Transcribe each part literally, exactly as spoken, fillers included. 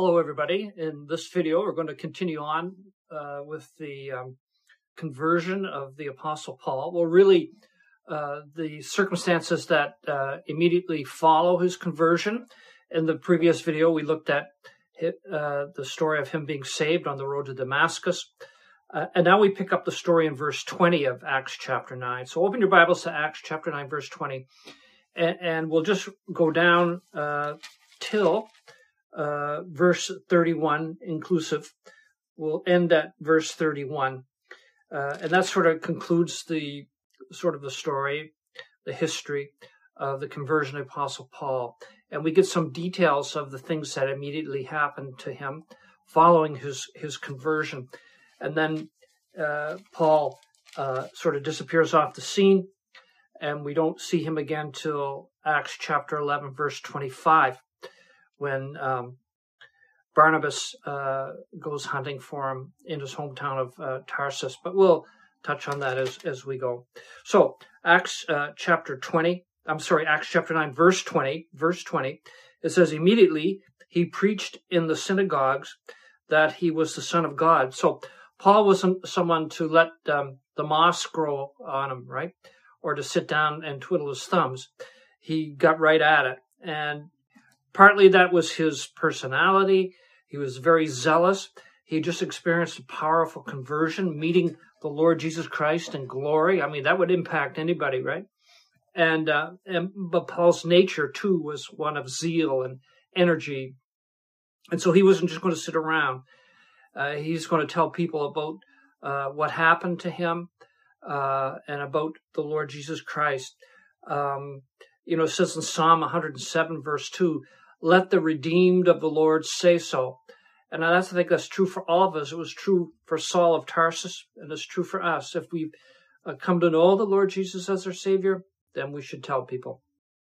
Hello, everybody. In this video, we're going to continue on uh, with the um, conversion of the Apostle Paul. Well, really, uh, the circumstances that uh, immediately follow his conversion. In the previous video, we looked at uh, the story of him being saved on the road to Damascus. Uh, and now we pick up the story in verse twenty of Acts chapter nine. So open your Bibles to Acts chapter nine, verse twenty. And, and we'll just go down uh, till Uh, verse thirty-one inclusive. We'll end at verse thirty-one. Uh, and that sort of concludes the sort of the story, the history of the conversion of Apostle Paul. And we get some details of the things that immediately happened to him following his, his conversion. And then uh, Paul uh, sort of disappears off the scene, and we don't see him again till Acts chapter eleven, verse twenty-five. When um, Barnabas uh, goes hunting for him in his hometown of uh, Tarsus. But we'll touch on that as, as we go. So Acts uh, chapter twenty, I'm sorry, Acts chapter nine, verse twenty, verse twenty, it says, immediately he preached in the synagogues that he was the Son of God. So Paul wasn't someone to let um, the moss grow on him, right? Or to sit down and twiddle his thumbs. He got right at it. And partly that was his personality. He was very zealous. He just experienced a powerful conversion, meeting the Lord Jesus Christ in glory. I mean, that would impact anybody, right? And, uh, and but Paul's nature, too, was one of zeal and energy. And so he wasn't just going to sit around. Uh, he's going to tell people about uh, what happened to him uh, and about the Lord Jesus Christ. Um, you know, it says in Psalm one hundred seven, verse two, let the redeemed of the Lord say so. And that's, I think that's true for all of us. It was true for Saul of Tarsus, and it's true for us. If we've uh, come to know the Lord Jesus as our Savior, then we should tell people.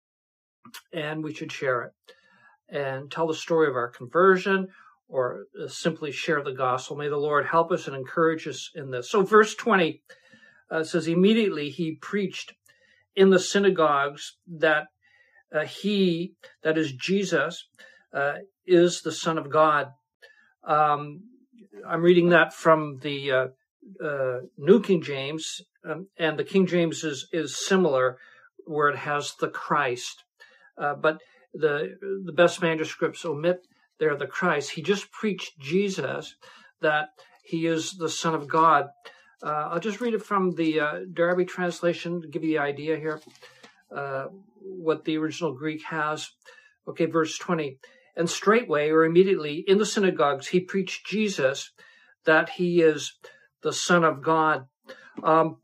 And we should share it. And tell the story of our conversion, or uh, simply share the gospel. May the Lord help us and encourage us in this. So verse twenty uh, says, immediately he preached in the synagogues that Uh, he, that is Jesus, uh, is the Son of God. Um, I'm reading that from the uh, uh, New King James, um, and the King James is, is similar, where it has the Christ. Uh, but the the best manuscripts omit there the Christ. He just preached Jesus, that he is the Son of God. Uh, I'll just read it from the uh, Darby translation to give you the idea here. Uh, what the original Greek has. Okay, verse twenty. And straightway, or immediately, in the synagogues, he preached Jesus, that he is the Son of God. Um,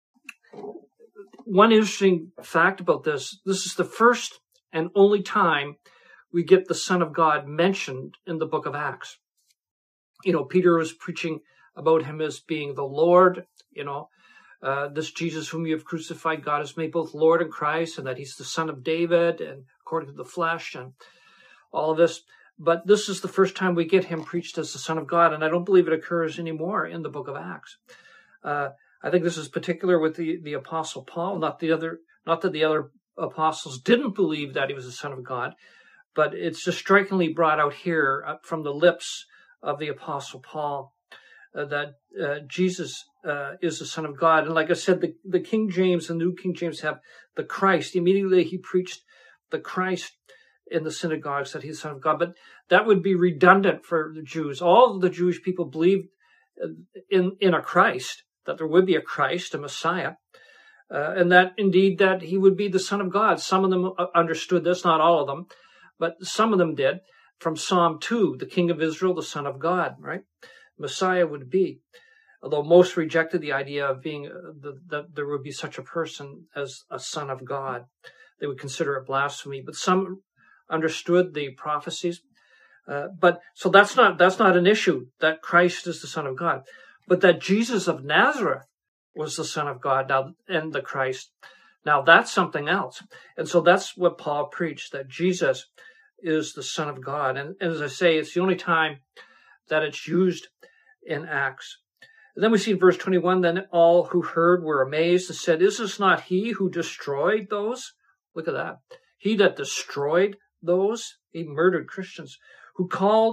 one interesting fact about this, this is the first and only time we get the Son of God mentioned in the book of Acts. You know, Peter was preaching about him as being the Lord, you know, Uh, this Jesus whom you have crucified, God has made both Lord and Christ, and that he's the Son of David, and according to the flesh, and all of this. But this is the first time we get him preached as the Son of God, and I don't believe it occurs anymore in the book of Acts. Uh, I think this is particular with the, the Apostle Paul, not the other, not that the other apostles didn't believe that he was the Son of God, but it's just strikingly brought out here from the lips of the Apostle Paul. Uh, that uh, Jesus uh, is the Son of God. And like I said, the, the King James and the New King James have the Christ. Immediately he preached the Christ in the synagogues, that he's the Son of God. But that would be redundant for the Jews. All of the Jewish people believed in, in a Christ, that there would be a Christ, a Messiah, uh, and that indeed that he would be the Son of God. Some of them understood this, not all of them, but some of them did. From Psalm two, the King of Israel, the Son of God, right? Messiah would be, although most rejected the idea of being uh, the, that there would be such a person as a son of God. They would consider it blasphemy, but some understood the prophecies. Uh, but so that's not that's not an issue, that Christ is the Son of God, but that Jesus of Nazareth was the Son of God now and the Christ. Now that's something else, and so that's what Paul preached, that Jesus is the Son of God. And, and as I say, it's the only time that it's used in Acts. And then we see in verse twenty-one, then all who heard were amazed and said, is this not he who destroyed those? Look at that. He that destroyed those, he murdered Christians, who called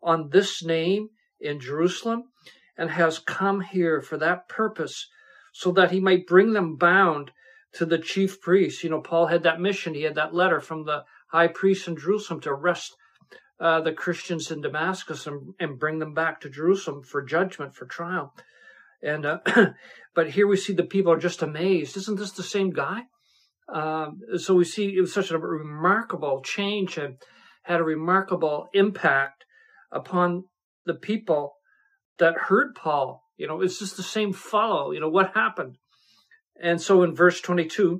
on this name in Jerusalem, and has come here for that purpose, so that he might bring them bound to the chief priests. You know, Paul had that mission. He had that letter from the high priest in Jerusalem to arrest uh, the Christians in Damascus and, and bring them back to Jerusalem for judgment, for trial. And uh, but here we see the people are just amazed. Isn't this the same guy? Um, so we see it was such a remarkable change and had a remarkable impact upon the people that heard Paul. You know, it's just the same fellow. You know, what happened? And so in verse twenty-two,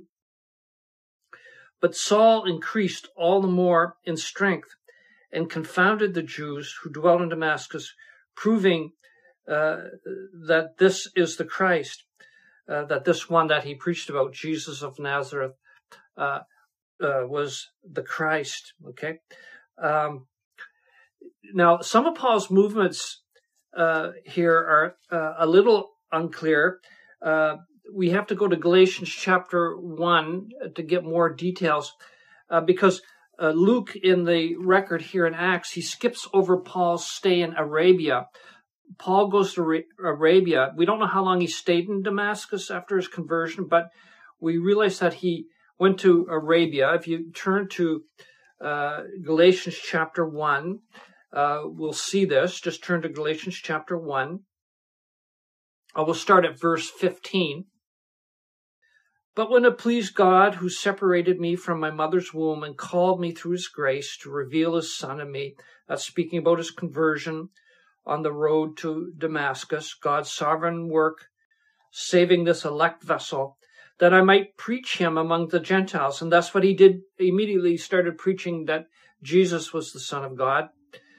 but Saul increased all the more in strength and confounded the Jews who dwelt in Damascus, proving uh, that this is the Christ, uh, that this one that he preached about, Jesus of Nazareth, uh, uh, was the Christ. Okay. Um, now, some of Paul's movements uh, here are uh, a little unclear. Uh, we have to go to Galatians chapter one to get more details, uh, because uh, Luke, in the record here in Acts, he skips over Paul's stay in Arabia. Paul goes to Arabia. We don't know how long he stayed in Damascus after his conversion, but we realize that he went to Arabia. If you turn to uh, Galatians chapter one, uh, we'll see this. Just turn to Galatians chapter one. I will start at verse fifteen. But when it pleased God, who separated me from my mother's womb and called me through his grace to reveal his Son in me, that's speaking about his conversion on the road to Damascus, God's sovereign work, saving this elect vessel, that I might preach him among the Gentiles. And that's what he did. Immediately he started preaching that Jesus was the Son of God.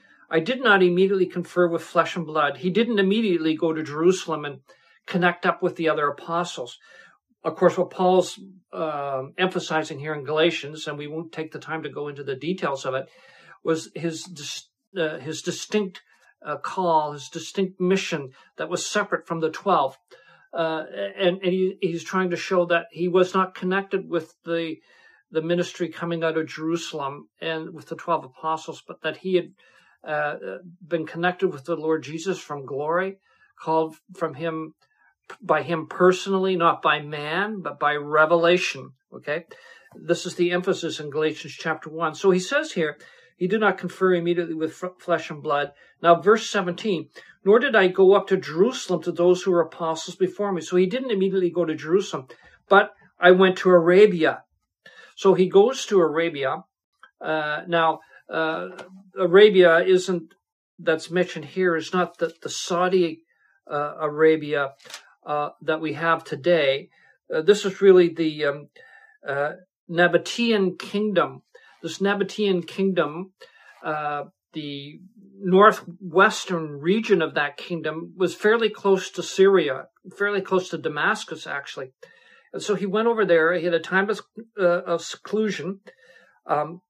I did not immediately confer with flesh and blood. He didn't immediately go to Jerusalem and connect up with the other apostles. Of course, what Paul's uh, emphasizing here in Galatians, and we won't take the time to go into the details of it, was his uh, his distinct uh, call, his distinct mission that was separate from the twelve. Uh, and and he, he's trying to show that he was not connected with the the ministry coming out of Jerusalem and with the twelve apostles, but that he had uh, been connected with the Lord Jesus from glory, called from him by him personally, not by man, but by revelation. Okay, this is the emphasis in Galatians chapter one. So he says here, he did not confer immediately with flesh and blood. Now, verse seventeen, nor did I go up to Jerusalem to those who were apostles before me. So he didn't immediately go to Jerusalem, but I went to Arabia. So he goes to Arabia. Uh, now, uh, Arabia isn't, that's mentioned here, is not the, the Saudi uh, Arabia uh, that we have today. Uh, this is really the um, uh, Nabatean kingdom. This Nabatean kingdom, uh, the northwestern region of that kingdom, was fairly close to Syria, fairly close to Damascus, actually. And so he went over there. He had a time of, uh, of seclusion, um,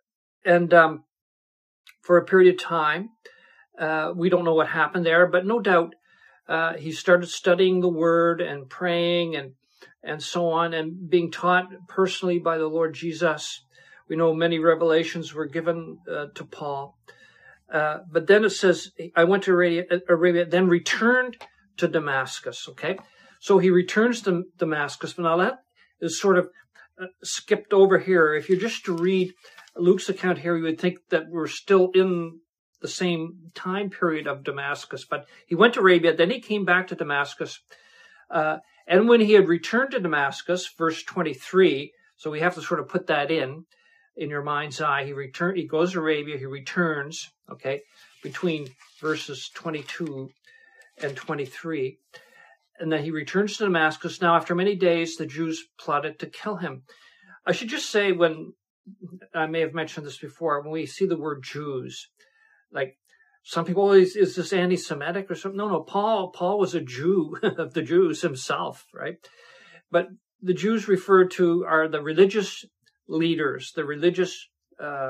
and um, for a period of time. Uh, we don't know what happened there, but no doubt uh, he started studying the Word and praying and and so on, and being taught personally by the Lord Jesus. We know many revelations were given uh, to Paul. Uh, but then it says, I went to Arabia, Arabia, then returned to Damascus, okay? So he returns to Damascus, but now that is sort of uh, skipped over here. If you're just to read Luke's account here, you would think that we're still in the same time period of Damascus. But he went to Arabia, then he came back to Damascus. Uh, and when he had returned to Damascus, verse twenty-three, so we have to sort of put that in, in your mind's eye. He return, he goes to Arabia, he returns, okay, between verses twenty-two and twenty-three. And then he returns to Damascus. Now, after many days, the Jews plotted to kill him. I should just say, when, I may have mentioned this before, when we see the word Jews, like some people, oh, is, is this anti-Semitic or something? No, no, Paul, Paul was a Jew of the Jews himself, right? But the Jews referred to are the religious leaders, the religious uh,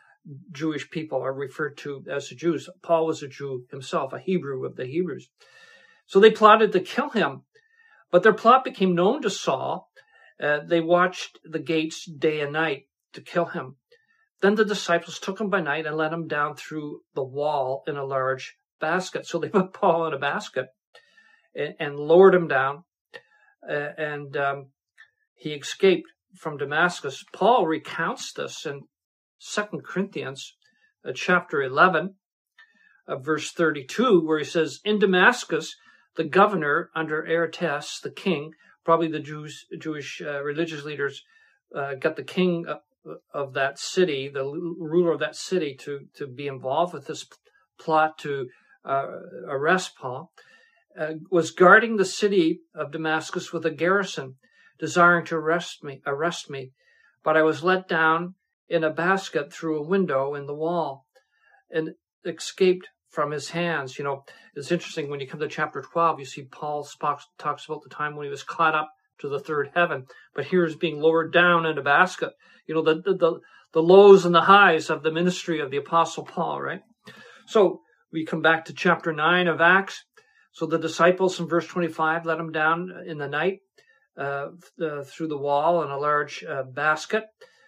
Jewish people are referred to as the Jews. Paul was a Jew himself, a Hebrew of the Hebrews. So they plotted to kill him, but their plot became known to Saul. Uh, they watched the gates day and night to kill him. Then the disciples took him by night and let him down through the wall in a large basket. So they put Paul in a basket and, and lowered him down, uh, and um, he escaped from Damascus. Paul recounts this in Second Corinthians uh, chapter eleven, uh, verse thirty-two, where he says, in Damascus, the governor under Aretas, the king, probably the Jews, Jewish uh, religious leaders, uh, got the king of, of that city, the ruler of that city, to, to be involved with this plot to uh, arrest Paul, uh, was guarding the city of Damascus with a garrison, desiring to arrest me, arrest me. But I was let down in a basket through a window in the wall and escaped from his hands. You know, it's interesting when you come to chapter twelve, you see Paul talks about the time when he was caught up to the third heaven, but here is being lowered down in a basket. You know, the, the, the, the lows and the highs of the ministry of the Apostle Paul, right? So we come back to chapter nine of Acts. So the disciples in verse twenty-five let him down in the night uh, uh, through the wall in a large uh, basket.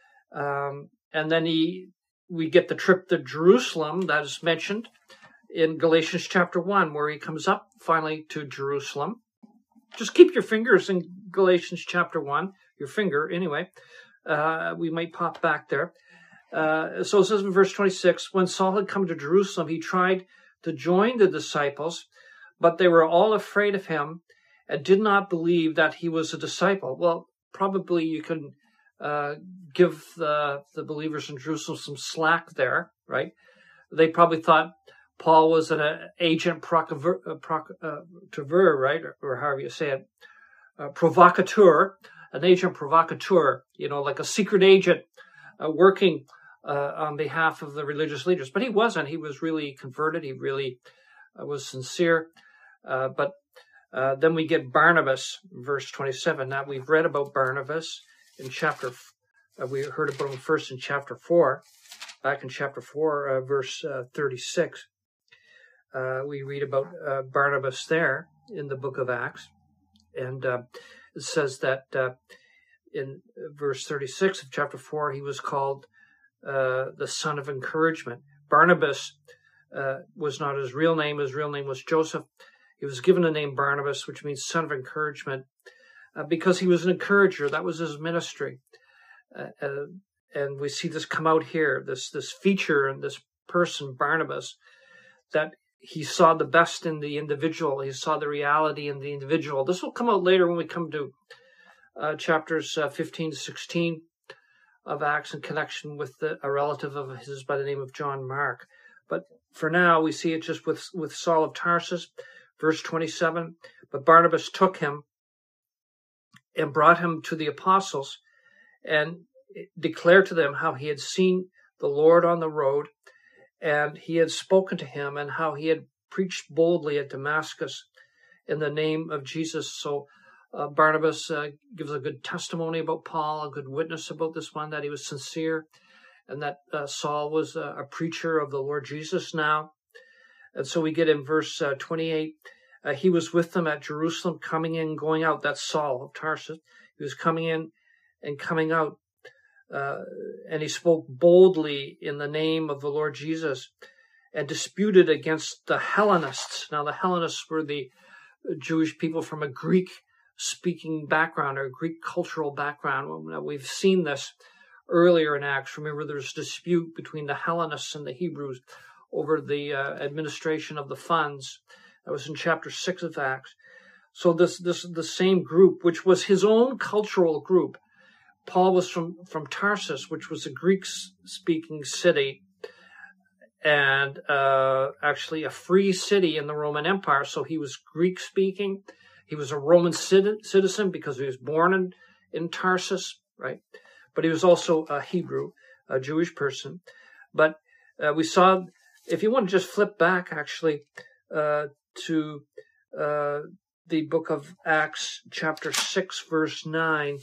Um, and then he, we get the trip to Jerusalem that is mentioned in Galatians chapter one, where he comes up finally to Jerusalem. Just keep your fingers in Galatians chapter one, your finger anyway. Uh, we might pop back there. Uh, so it says in verse twenty-six, when Saul had come to Jerusalem, he tried to join the disciples, but they were all afraid of him and did not believe that he was a disciple. Well, probably you can uh, give the, the believers in Jerusalem some slack there, right? They probably thought Paul was an uh, agent provocateur, uh, provocateur, right? Or, or however you say it, uh, provocateur, an agent provocateur, you know, like a secret agent uh, working uh, on behalf of the religious leaders. But he wasn't. He was really converted. He really uh, was sincere. Uh, but uh, then we get Barnabas, verse twenty-seven. Now, we've read about Barnabas in chapter, uh, we heard about him first in chapter four. Back in chapter four, uh, verse uh, thirty-six. Uh, we read about uh, Barnabas there in the book of Acts. And uh, it says that uh, in verse thirty-six of chapter four, he was called uh, the son of encouragement. Barnabas uh, was not his real name. His real name was Joseph. He was given the name Barnabas, which means son of encouragement, uh, because he was an encourager. That was his ministry. Uh, uh, and we see this come out here, this, this feature in this person, Barnabas, that he saw the best in the individual. He saw the reality in the individual. This will come out later when we come to uh, chapters uh, fifteen to sixteen of Acts in connection with the, a relative of his by the name of John Mark. But for now, we see it just with, with Saul of Tarsus, verse twenty-seven. But Barnabas took him and brought him to the apostles and declared to them how he had seen the Lord on the road, and he had spoken to him, and how he had preached boldly at Damascus in the name of Jesus. So uh, Barnabas uh, gives a good testimony about Paul, a good witness about this one, that he was sincere, and that uh, Saul was uh, a preacher of the Lord Jesus now. And so we get in verse uh, twenty-eight, uh, he was with them at Jerusalem, coming in, going out. That's Saul of Tarsus. He was coming in and coming out. Uh, and he spoke boldly in the name of the Lord Jesus and disputed against the Hellenists. Now, the Hellenists were the Jewish people from a Greek-speaking background or Greek cultural background. Now, we've seen this earlier in Acts. Remember, there's a dispute between the Hellenists and the Hebrews over the uh, administration of the funds. That was in chapter six of Acts. So this, this, the same group, which was his own cultural group. Paul was from, from Tarsus, which was a Greek-speaking city, and uh, actually a free city in the Roman Empire. So he was Greek-speaking. He was a Roman citizen because he was born in, in Tarsus, right? But he was also a Hebrew, a Jewish person. But uh, we saw, if you want to just flip back, actually, uh, to uh, the book of Acts, chapter six, verse nine,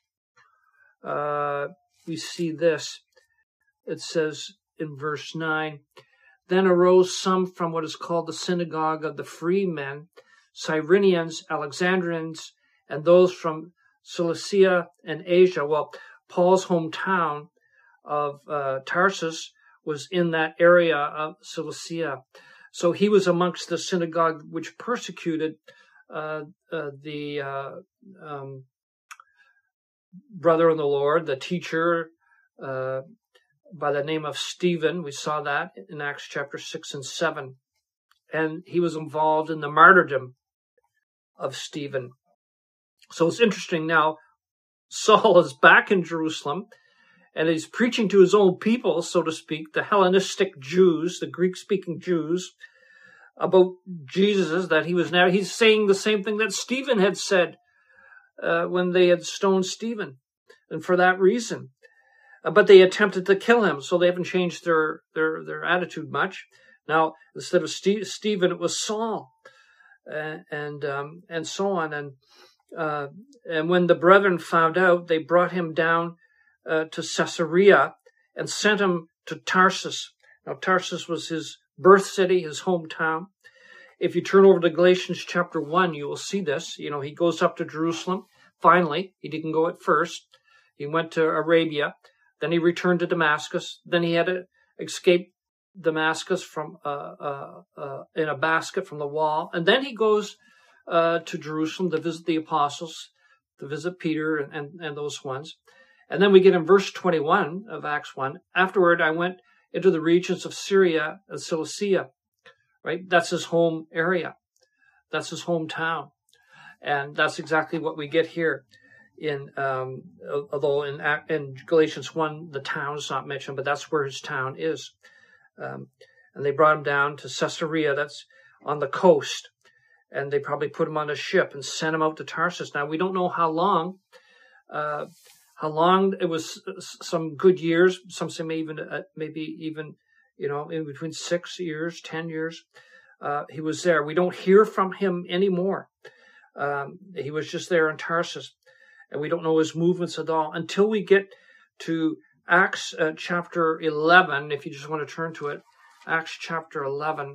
Uh, we see this. It says in verse nine, then arose some from what is called the synagogue of the free men, Cyrenians, Alexandrians, and those from Cilicia and Asia. Well, Paul's hometown of uh, Tarsus was in that area of Cilicia. So he was amongst the synagogue which persecuted uh, uh, the uh, um, brother in the Lord, the teacher, uh, by the name of Stephen. We saw that in Acts chapter six and seven. And he was involved in the martyrdom of Stephen. So it's interesting now, Saul is back in Jerusalem, and he's preaching to his own people, so to speak, the Hellenistic Jews, the Greek-speaking Jews, about Jesus, that he was now, he's saying the same thing that Stephen had said uh, when they had stoned Stephen, and for that reason. Uh, but they attempted to kill him, so they haven't changed their, their, their attitude much. Now, instead of Steve, Stephen, it was Saul, uh, and um, and so on. And uh, and when the brethren found out, they brought him down uh, to Caesarea and sent him to Tarsus. Now, Tarsus was his birth city, his hometown. If you turn over to Galatians chapter one, you will see this. You know, he goes up to Jerusalem. Finally, he didn't go at first. He went to Arabia. Then he returned to Damascus. Then he had to escape Damascus from uh, uh, uh, in a basket from the wall. And then he goes uh, to Jerusalem to visit the apostles, to visit Peter and, and, and those ones. And then we get in verse twenty-one of Acts one, afterward I went into the regions of Syria and Cilicia, right? That's his home area. That's his hometown. And that's exactly what we get here. In um, although in, in Galatians one, the town is not mentioned, but that's where his town is. Um, and they brought him down to Caesarea, that's on the coast. And they probably put him on a ship and sent him out to Tarsus. Now, we don't know how long, uh, how long it was, some good years. Some say maybe even, uh, maybe even, you know, in between six years, ten years. Uh, he was there. We don't hear from him anymore. Um, he was just there in Tarsus. And we don't know his movements at all until we get to Acts uh, chapter eleven, if you just want to turn to it. Acts chapter eleven.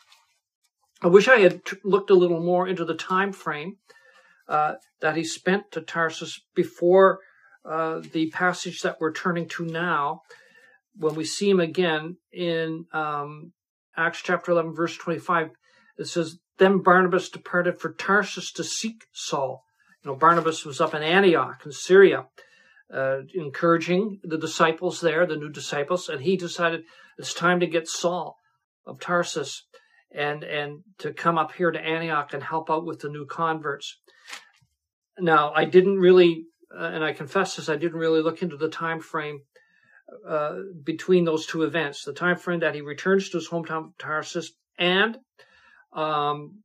I wish I had t- looked a little more into the time frame uh, that he spent to Tarsus before uh, the passage that we're turning to now, when we see him again in um, Acts chapter eleven, verse twenty-five. It says, then Barnabas departed for Tarsus to seek Saul. You know, Barnabas was up in Antioch in Syria, uh, encouraging the disciples there, the new disciples, and he decided it's time to get Saul of Tarsus and, and to come up here to Antioch and help out with the new converts. Now, I didn't really, uh, and I confess this, I didn't really look into the time frame uh, between those two events, the time frame that he returns to his hometown of Tarsus and um,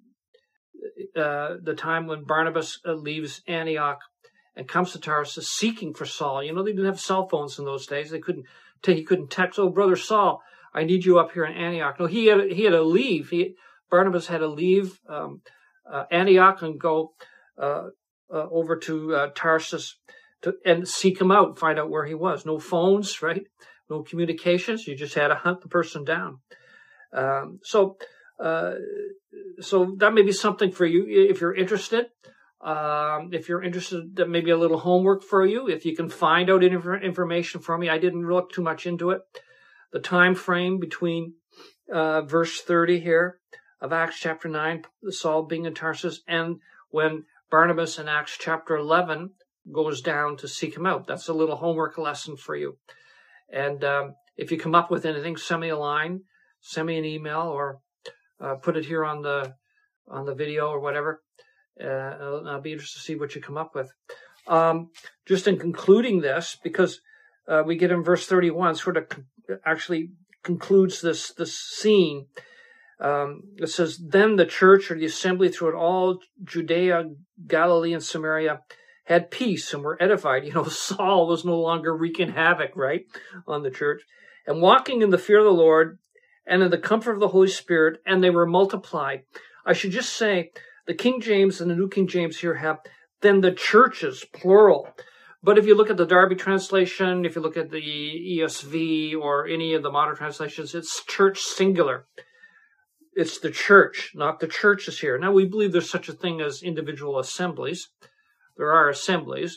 Uh, the time when Barnabas uh, leaves Antioch and comes to Tarsus seeking for Saul. You know, they didn't have cell phones in those days. They couldn't take, he couldn't text, oh, brother Saul, I need you up here in Antioch. No, he had, he had to leave. He, Barnabas had to leave um, uh, Antioch and go uh, uh, over to uh, Tarsus to, and seek him out, find out where he was. No phones, right? No communications. You just had to hunt the person down. Um, so, uh, So that may be something for you if you're interested. Um, if you're interested, that may be a little homework for you. If you can find out any information for me, I didn't look too much into it. The time frame between uh, verse thirty here of Acts chapter nine, Saul being in Tarsus, and when Barnabas in Acts chapter eleven goes down to seek him out. That's a little homework lesson for you. And um, if you come up with anything, send me a line, send me an email, or Uh, put it here on the on the video or whatever. Uh, I'll be interested to see what you come up with. Um, just in concluding this, because uh, we get in verse thirty-one, sort of con- actually concludes this this scene. Um, it says, then the church or the assembly throughout all Judea, Galilee, and Samaria had peace and were edified. You know, Saul was no longer wreaking havoc, right, on the church. And walking in the fear of the Lord, and in the comfort of the Holy Spirit, and they were multiplied. I should just say, the King James and the New King James here have, then the churches, plural. But if you look at the Darby translation, if you look at the E S V or any of the modern translations, it's church singular. It's the church, not the churches here. Now, we believe there's such a thing as individual assemblies. There are assemblies.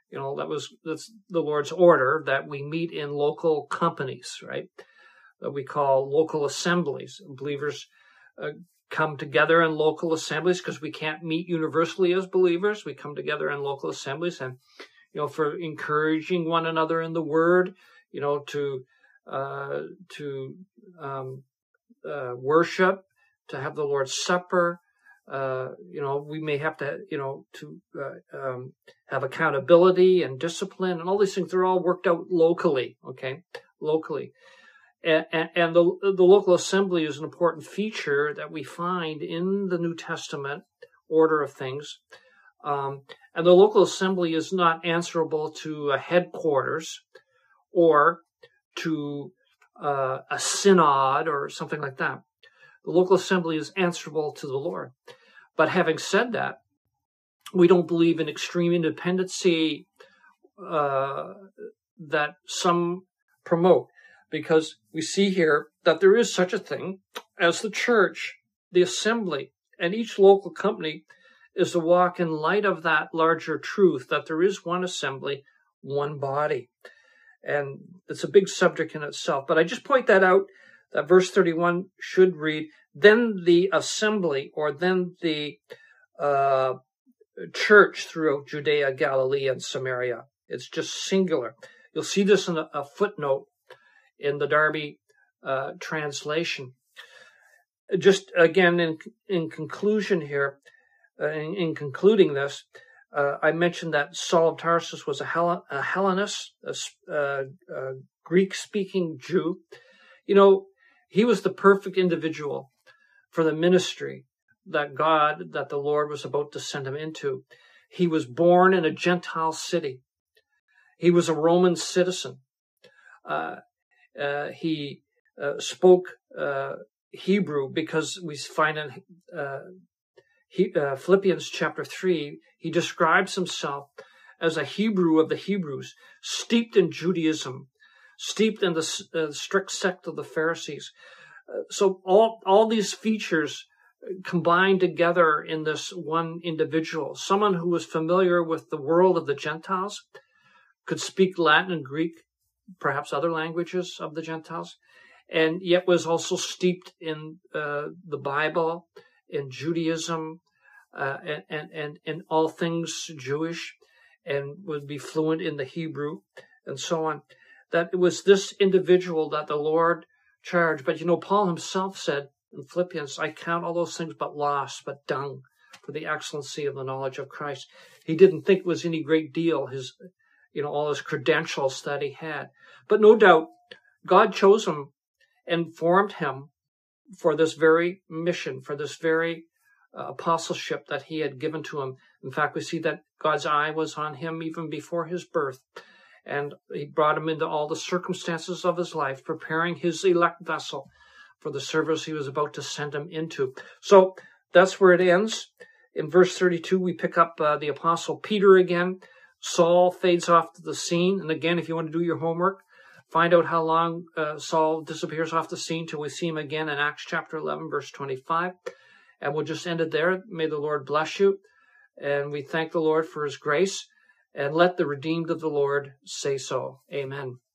You know, that was that's the Lord's order that we meet in local companies, right? That we call local assemblies. Believers uh, come together in local assemblies because we can't meet universally as believers. We come together in local assemblies, and you know, for encouraging one another in the Word, you know, to uh, to um, uh, worship, to have the Lord's Supper. Uh, you know, we may have to, you know, to uh, um, have accountability and discipline, and all these things. They're all worked out locally, okay, locally. And, and, and the the local assembly is an important feature that we find in the New Testament order of things. Um, and the local assembly is not answerable to a headquarters or to uh, a synod or something like that. The local assembly is answerable to the Lord. But having said that, we don't believe in extreme independency uh, that some promote, because we see here that there is such a thing as the church, the assembly, and each local company is to walk in light of that larger truth that there is one assembly, one body. And it's a big subject in itself. But I just point that out, that verse thirty-one should read, then the assembly, or then the uh, church throughout Judea, Galilee, and Samaria. It's just singular. You'll see this in a, a footnote in the Darby uh, translation. Just again, in in conclusion here, uh, in, in concluding this, uh, I mentioned that Saul of Tarsus was a, Hell, a Hellenist, a, a, a Greek-speaking Jew. You know, he was the perfect individual for the ministry that God, that the Lord was about to send him into. He was born in a Gentile city. He was a Roman citizen. Uh, uh, he uh, spoke uh, Hebrew, because we find in uh, he, uh, Philippians chapter three, he describes himself as a Hebrew of the Hebrews, steeped in Judaism, steeped in the uh, strict sect of the Pharisees. Uh, so all all these features combined together in this one individual, someone who was familiar with the world of the Gentiles, could speak Latin and Greek, perhaps other languages of the Gentiles, and yet was also steeped in uh, the Bible, in Judaism, uh, and, and, and, and all things Jewish, and would be fluent in the Hebrew, and so on. That it was this individual that the Lord charged. But, you know, Paul himself said in Philippians, I count all those things but loss, but dung, for the excellency of the knowledge of Christ. He didn't think it was any great deal, his, you know, all his credentials that he had. But no doubt, God chose him and formed him for this very mission, for this very uh, apostleship that he had given to him. In fact, we see that God's eye was on him even before his birth. And he brought him into all the circumstances of his life, preparing his elect vessel for the service he was about to send him into. So that's where it ends. In verse thirty-two, we pick up uh, the Apostle Peter again. Saul fades off the scene. And again, if you want to do your homework, find out how long uh, Saul disappears off the scene till we see him again in Acts chapter eleven, verse twenty-five. And we'll just end it there. May the Lord bless you. And we thank the Lord for his grace. And let the redeemed of the Lord say so. Amen.